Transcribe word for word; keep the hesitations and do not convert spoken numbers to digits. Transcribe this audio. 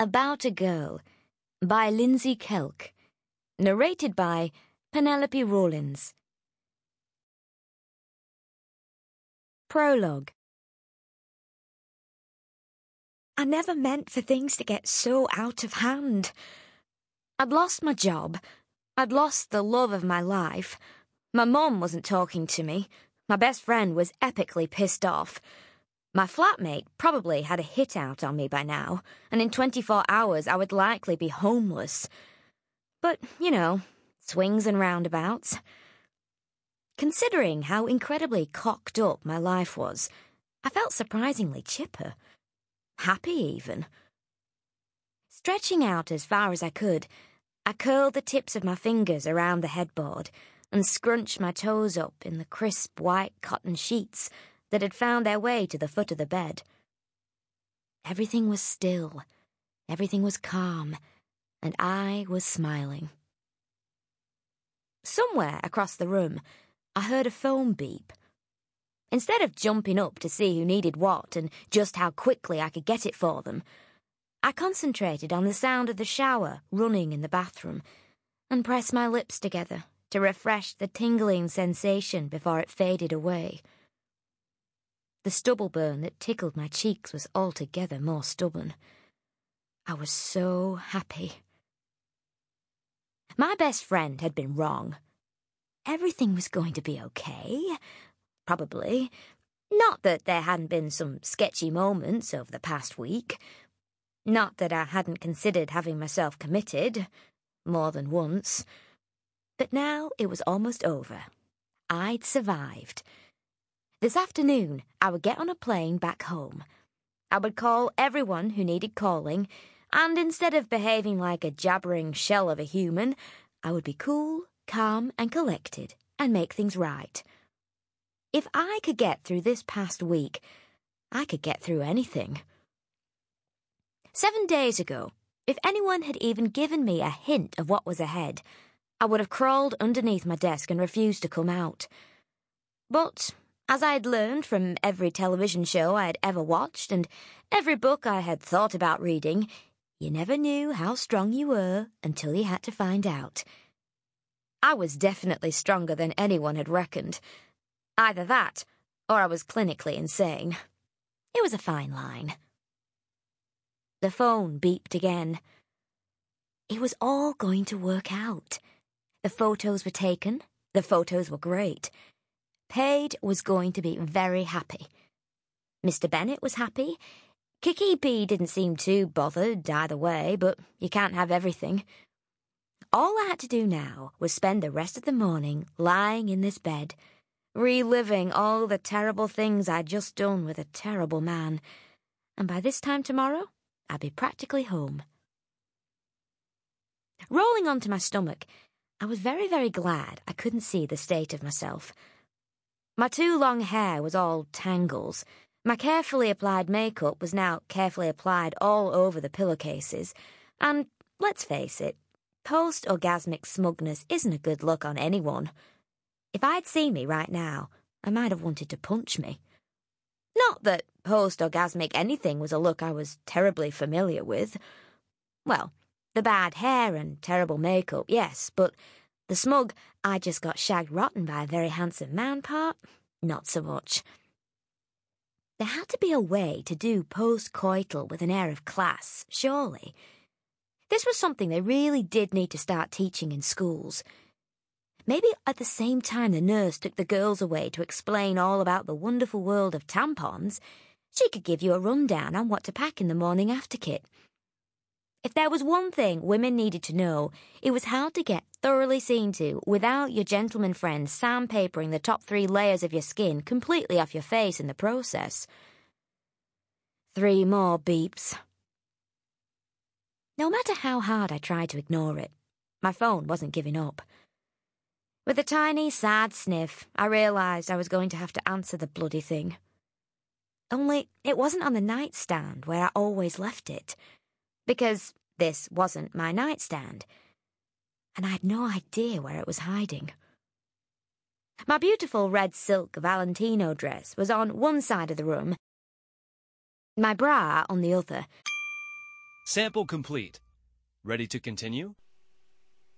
About a Girl by Lindsay Kelk. Narrated by Penelope Rawlins. Prologue. I never meant for things to get so out of hand. I'd lost my job. I'd lost the love of my life. My mum wasn't talking to me. My best friend was epically pissed off. My flatmate probably had a hit out on me by now, and in twenty-four hours I would likely be homeless. But, you know, swings and roundabouts. Considering how incredibly cocked up my life was, I felt surprisingly chipper. Happy, even. Stretching out as far as I could, I curled the tips of my fingers around the headboard and scrunched my toes up in the crisp white cotton sheets that had found their way to the foot of the bed. Everything was still, everything was calm, and I was smiling. Somewhere across the room, I heard a phone beep. Instead of jumping up to see who needed what and just how quickly I could get it for them, I concentrated on the sound of the shower running in the bathroom and pressed my lips together to refresh the tingling sensation before it faded away. The stubble burn that tickled my cheeks was altogether more stubborn. I was so happy. My best friend had been wrong. Everything was going to be okay. Probably. Not that there hadn't been some sketchy moments over the past week. Not that I hadn't considered having myself committed. More than once. But now it was almost over. I'd survived. This afternoon, I would get on a plane back home. I would call everyone who needed calling, and instead of behaving like a jabbering shell of a human, I would be cool, calm, and collected, and make things right. If I could get through this past week, I could get through anything. Seven days ago, if anyone had even given me a hint of what was ahead, I would have crawled underneath my desk and refused to come out. But as I had learned from every television show I had ever watched and every book I had thought about reading, you never knew how strong you were until you had to find out. I was definitely stronger than anyone had reckoned. Either that, or I was clinically insane. It was a fine line. The phone beeped again. It was all going to work out. The photos were taken. The photos were great. Paige was going to be very happy. Mister Bennet was happy. Kiki B didn't seem too bothered either way, but you can't have everything. All I had to do now was spend the rest of the morning lying in this bed, reliving all the terrible things I'd just done with a terrible man, and by this time tomorrow, I'd be practically home. Rolling onto my stomach, I was very, very glad I couldn't see the state of myself. My too long hair was all tangles. My carefully applied makeup was now carefully applied all over the pillowcases, and, let's face it, post-orgasmic smugness isn't a good look on anyone. If I'd seen me right now, I might have wanted to punch me. Not that post-orgasmic anything was a look I was terribly familiar with. Well, the bad hair and terrible makeup, yes, but the smug, I just got shagged rotten by a very handsome man part, not so much. There had to be a way to do post-coital with an air of class, surely. This was something they really did need to start teaching in schools. Maybe at the same time the nurse took the girls away to explain all about the wonderful world of tampons, she could give you a rundown on what to pack in the morning after kit. If there was one thing women needed to know, it was how to get thoroughly seen to without your gentleman friend sandpapering the top three layers of your skin completely off your face in the process. Three more beeps. No matter how hard I tried to ignore it, my phone wasn't giving up. With a tiny, sad sniff, I realised I was going to have to answer the bloody thing. Only it wasn't on the nightstand where I always left it, because this wasn't my nightstand, and I had no idea where it was hiding. My beautiful red silk Valentino dress was on one side of the room, my bra on the other, Sample complete. Ready to continue?